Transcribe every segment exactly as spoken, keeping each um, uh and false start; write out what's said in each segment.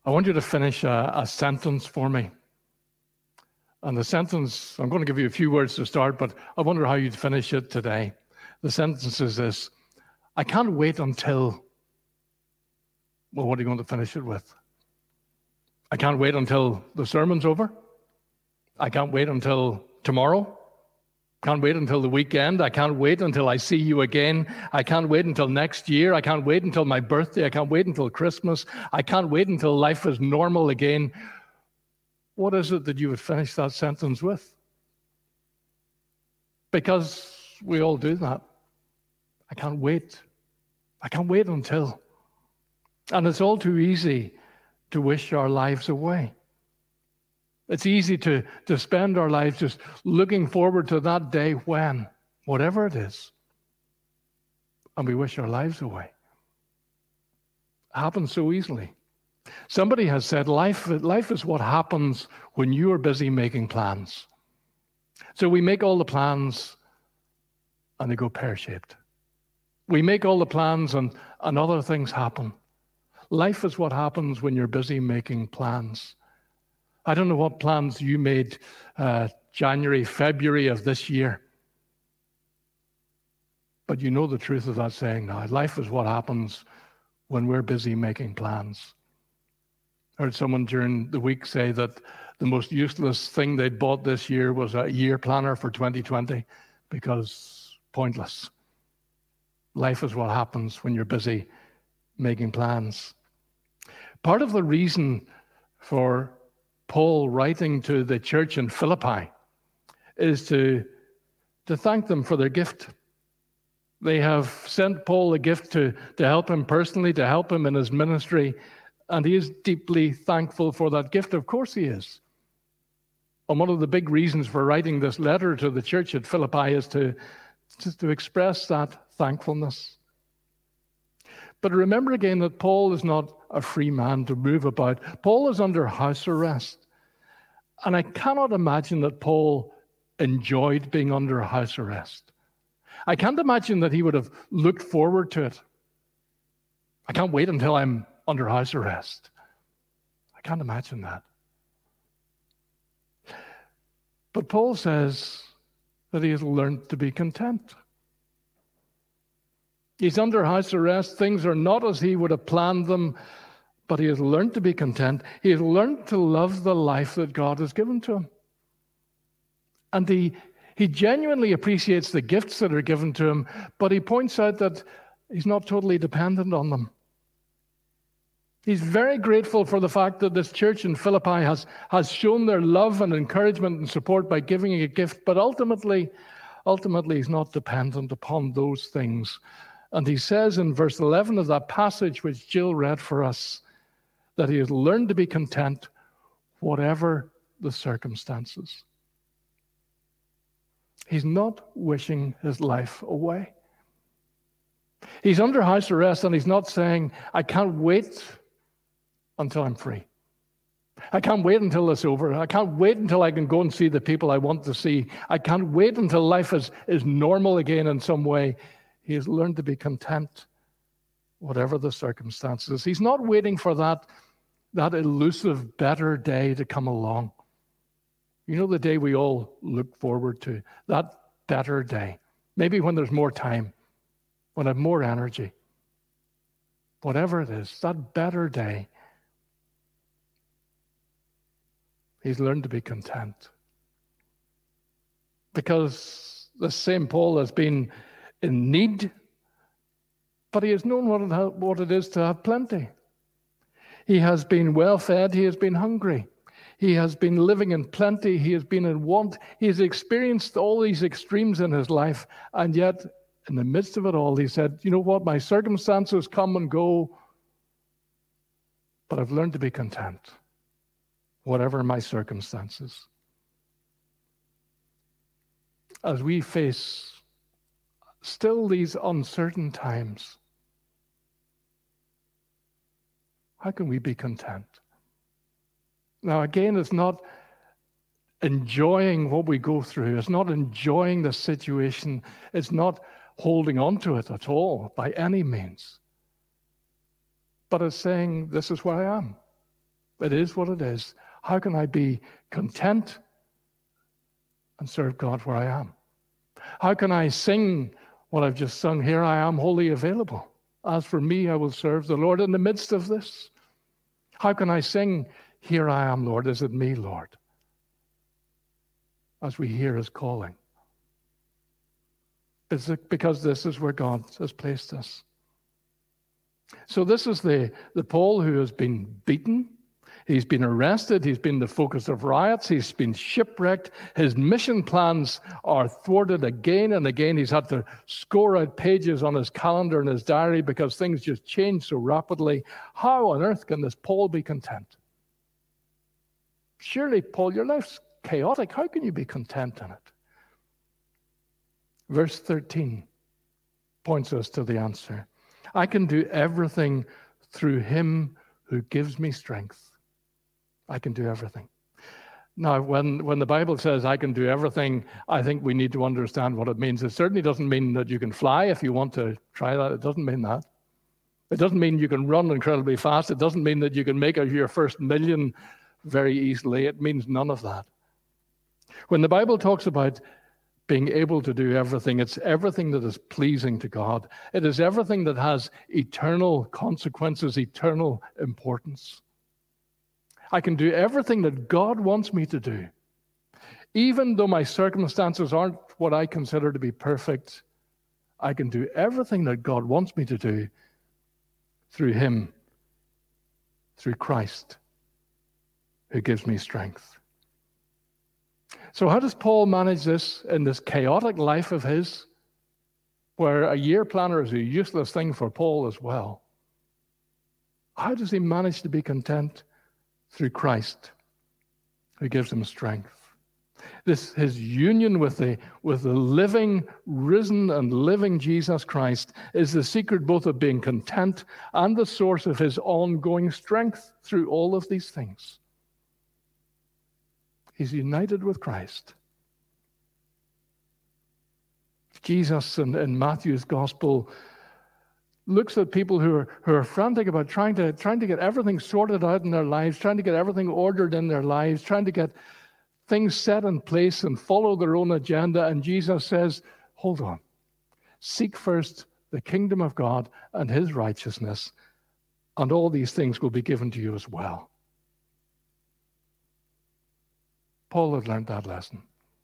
I want you to finish a, a sentence for me. And the sentence, I'm going to give you a few words to start, but I wonder how you'd finish it today. The sentence is this: I can't wait until... Well, what are you going to finish it with? I can't wait until the sermon's over. I can't wait until tomorrow. Can't wait until the weekend. I can't wait until I see you again. I can't wait until next year. I can't wait until my birthday. I can't wait until Christmas. I can't wait until life is normal again. What is it that you would finish that sentence with? Because we all do that. I can't wait. I can't wait until. And it's all too easy to wish our lives away. It's easy to, to spend our lives just looking forward to that day when, whatever it is, and we wish our lives away. It happens so easily. Somebody has said life, life is what happens when you are busy making plans. So we make all the plans and they go pear-shaped. We make all the plans and, and other things happen. Life is what happens when you're busy making plans. I don't know what plans you made uh, January, February of this year. But you know the truth of that saying now. Life is what happens when we're busy making plans. I heard someone during the week say that the most useless thing they'd bought this year was a year planner for twenty twenty because pointless. Life is what happens when you're busy making plans. Part of the reason for Paul writing to the church in Philippi is to, to thank them for their gift. They have sent Paul a gift to, to help him personally, to help him in his ministry, and he is deeply thankful for that gift. Of course he is. And one of the big reasons for writing this letter to the church at Philippi is to, to, to express that thankfulness. But remember again that Paul is not a free man to move about. Paul is under house arrest. And I cannot imagine that Paul enjoyed being under house arrest. I can't imagine that he would have looked forward to it. I can't wait until I'm under house arrest. I can't imagine that. But Paul says that he has learned to be content. He's under house arrest. Things are not as he would have planned them, but he has learned to be content. He has learned to love the life that God has given to him. And he, he genuinely appreciates the gifts that are given to him, but he points out that he's not totally dependent on them. He's very grateful for the fact that this church in Philippi has, has shown their love and encouragement and support by giving a gift, but ultimately, ultimately he's not dependent upon those things. And he says in verse eleven of that passage which Jill read for us, that he has learned to be content whatever the circumstances. He's not wishing his life away. He's under house arrest and he's not saying, I can't wait until I'm free. I can't wait until it's over. I can't wait until I can go and see the people I want to see. I can't wait until life is, is normal again in some way. He has learned to be content, whatever the circumstances. He's not waiting for that, that elusive better day to come along. You know, the day we all look forward to, that better day. Maybe when there's more time, when I have more energy. Whatever it is, that better day. He's learned to be content. Because the same Paul has been in need, but he has known what it, what it is to have plenty. He has been well fed, he has been hungry. He has been living in plenty, he has been in want. He has experienced all these extremes in his life, and yet in the midst of it all, he said, you know what, my circumstances come and go, but I've learned to be content, whatever my circumstances. As we face still these uncertain times, how can we be content? Now, again, it's not enjoying what we go through. It's not enjoying the situation. It's not holding on to it at all, by any means. But it's saying, this is where I am. It is what it is. How can I be content and serve God where I am? How can I sing what I've just sung? Here I am, wholly available. As for me, I will serve the Lord in the midst of this. How can I sing, here I am, Lord? Is it me, Lord? As we hear his calling. Is it because this is where God has placed us? So this is the, the Paul who has been beaten. He's been arrested. He's been the focus of riots. He's been shipwrecked. His mission plans are thwarted again and again. He's had to score out pages on his calendar and his diary because things just change so rapidly. How on earth can this Paul be content? Surely, Paul, your life's chaotic. How can you be content in it? Verse thirteen points us to the answer. I can do everything through him who gives me strength. I can do everything. Now, when, when the Bible says I can do everything, I think we need to understand what it means. It certainly doesn't mean that you can fly if you want to try that. It doesn't mean that. It doesn't mean you can run incredibly fast. It doesn't mean that you can make your first million very easily. It means none of that. When the Bible talks about being able to do everything, it's everything that is pleasing to God. It is everything that has eternal consequences, eternal importance. I can do everything that God wants me to do. Even though my circumstances aren't what I consider to be perfect, I can do everything that God wants me to do through him, through Christ, who gives me strength. So how does Paul manage this in this chaotic life of his, where a year planner is a useless thing for Paul as well? How does he manage to be content? Through Christ, who gives him strength. This, his union with the, with the living, risen and living Jesus Christ is the secret both of being content and the source of his ongoing strength through all of these things. He's united with Christ. Jesus in, in Matthew's gospel looks at people who are who are frantic about trying to trying to get everything sorted out in their lives, trying to get everything ordered in their lives, trying to get things set in place and follow their own agenda. And Jesus says, hold on. Seek first the kingdom of God and his righteousness, and all these things will be given to you as well. Paul had learned that lesson.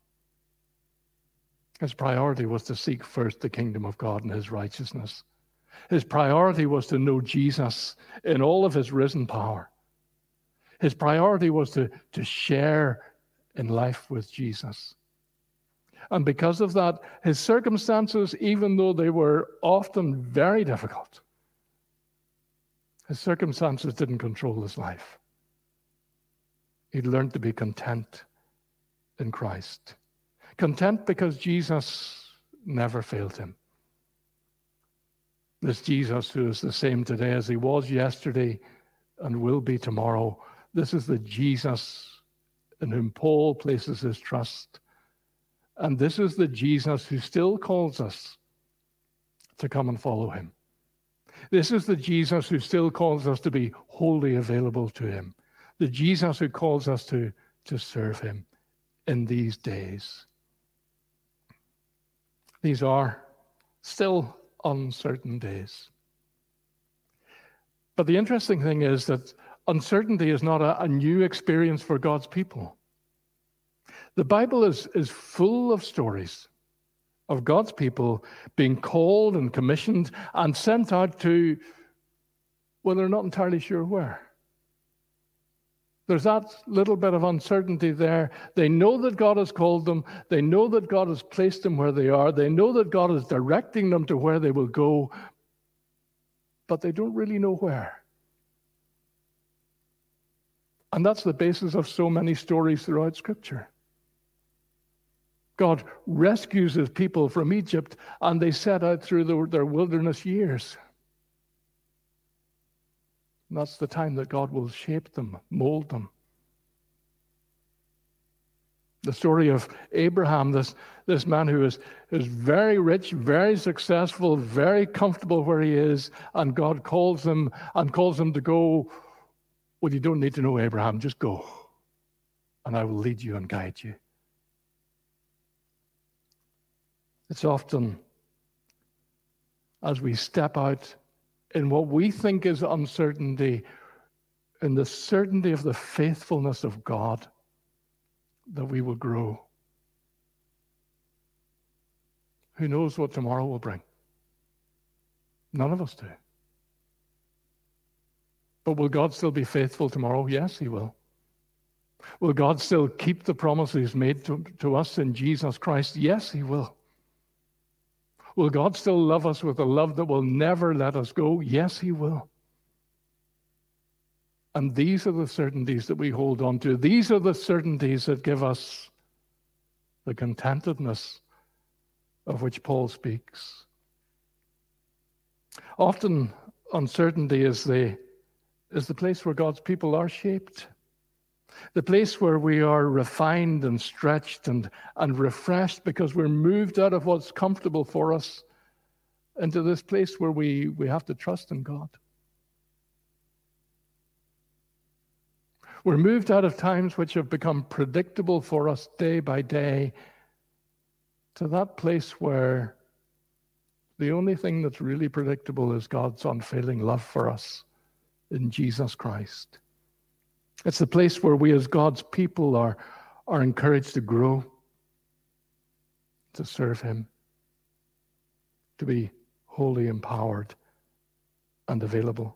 His priority was to seek first the kingdom of God and his righteousness. His priority was to know Jesus in all of his risen power. His priority was to, to share in life with Jesus. And because of that, his circumstances, even though they were often very difficult, his circumstances didn't control his life. He learned to be content in Christ. Content because Jesus never failed him. This Jesus who is the same today as he was yesterday and will be tomorrow. This is the Jesus in whom Paul places his trust. And this is the Jesus who still calls us to come and follow him. This is the Jesus who still calls us to be wholly available to him. The Jesus who calls us to, to serve him in these days. These are still uncertain days. But the interesting thing is that uncertainty is not a, a new experience for God's people. The Bible is, is full of stories of God's people being called and commissioned and sent out to, well, they're not entirely sure where. There's that little bit of uncertainty there. They know that God has called them. They know that God has placed them where they are. They know that God is directing them to where they will go, but they don't really know where. And that's the basis of so many stories throughout Scripture. God rescues his people from Egypt, and they set out through the, their wilderness years. And that's the time that God will shape them, mold them. The story of Abraham, this, this man who is, is very rich, very successful, very comfortable where he is, and God calls him and calls him to go Well, you don't need to know Abraham. Just go, and I will lead you and guide you. It's often as we step out in what we think is uncertainty, in the certainty of the faithfulness of God, that we will grow. Who knows what tomorrow will bring? None of us do. But will God still be faithful tomorrow? Yes, he will. Will God still keep the promises made to, to us in Jesus Christ? Yes, he will. Will God still love us with a love that will never let us go? Yes, he will. And these are the certainties that we hold on to. These are the certainties that give us the contentedness of which Paul speaks. Often, uncertainty is the, is the place where God's people are shaped. The place where we are refined and stretched and, and refreshed because we're moved out of what's comfortable for us into this place where we, we have to trust in God. We're moved out of times which have become predictable for us day by day to that place where the only thing that's really predictable is God's unfailing love for us in Jesus Christ. It's the place where we as God's people are, are encouraged to grow, to serve him, to be wholly empowered and available.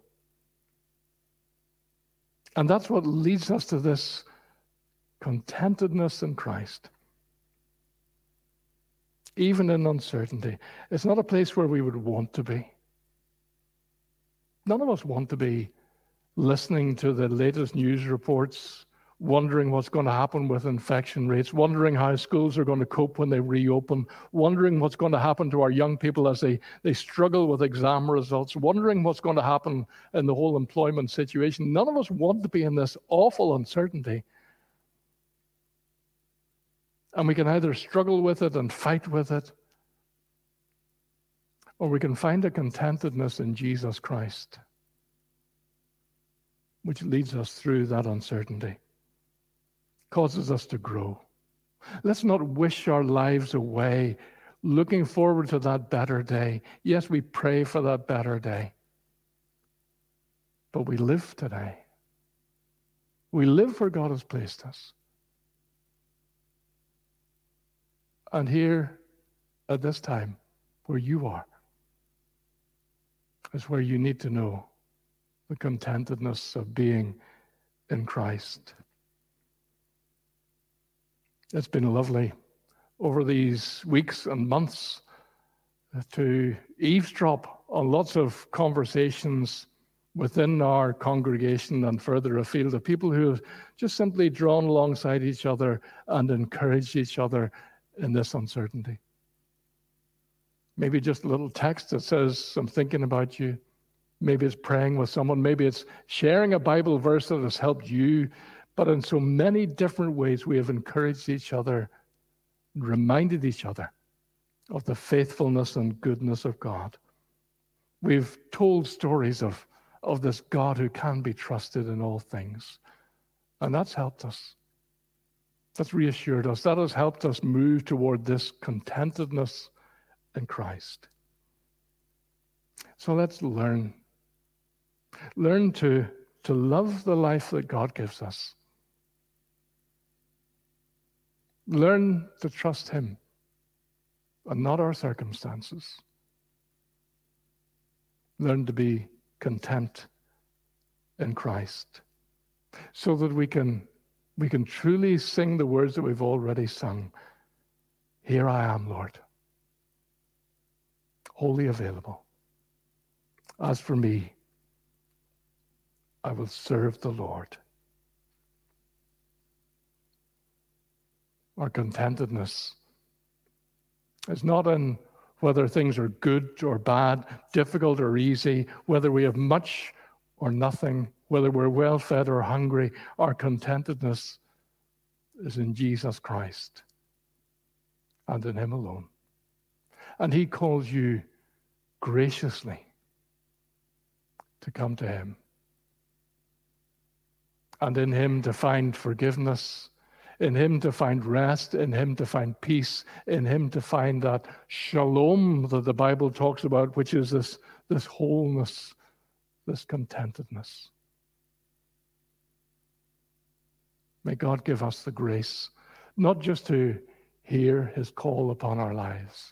And that's what leads us to this contentedness in Christ. Even in uncertainty. It's not a place where we would want to be. None of us want to be listening to the latest news reports, wondering what's going to happen with infection rates, wondering how schools are going to cope when they reopen, wondering what's going to happen to our young people as they, they struggle with exam results, wondering what's going to happen in the whole employment situation. None of us want to be in this awful uncertainty. And we can either struggle with it and fight with it, or we can find a contentedness in Jesus Christ, which leads us through that uncertainty, causes us to grow. Let's not wish our lives away, looking forward to that better day. Yes, we pray for that better day, but we live today. We live where God has placed us. And here, at this time, where you are, is where you need to know the contentedness of being in Christ. It's been lovely over these weeks and months to eavesdrop on lots of conversations within our congregation and further afield of people who have just simply drawn alongside each other and encouraged each other in this uncertainty. Maybe just a little text that says, I'm thinking about you. Maybe it's praying with someone. Maybe it's sharing a Bible verse that has helped you. But in so many different ways, we have encouraged each other, reminded each other of the faithfulness and goodness of God. We've told stories of, of this God who can be trusted in all things. And that's helped us. That's reassured us. That has helped us move toward this contentedness in Christ. So let's learn. Learn to, to love the life that God gives us. Learn to trust him and not our circumstances. Learn to be content in Christ so that we can We can truly sing the words that we've already sung. Here I am, Lord, wholly available. As for me, I will serve the Lord. Our contentedness is not in whether things are good or bad, difficult or easy, whether we have much or nothing, whether we're well-fed or hungry. Our contentedness is in Jesus Christ and in him alone. And he calls you graciously to come to him. and in him to find forgiveness, in him to find rest, in him to find peace, in him to find that shalom that the Bible talks about, which is this, this wholeness, this contentedness. May God give us the grace, not just to hear his call upon our lives,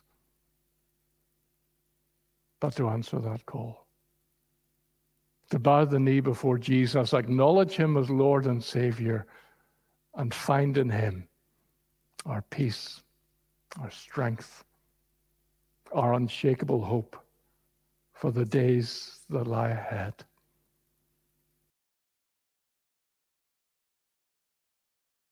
but to answer that call. To bow the knee before Jesus, acknowledge him as Lord and Savior, and find in him our peace, our strength, our unshakable hope for the days that lie ahead.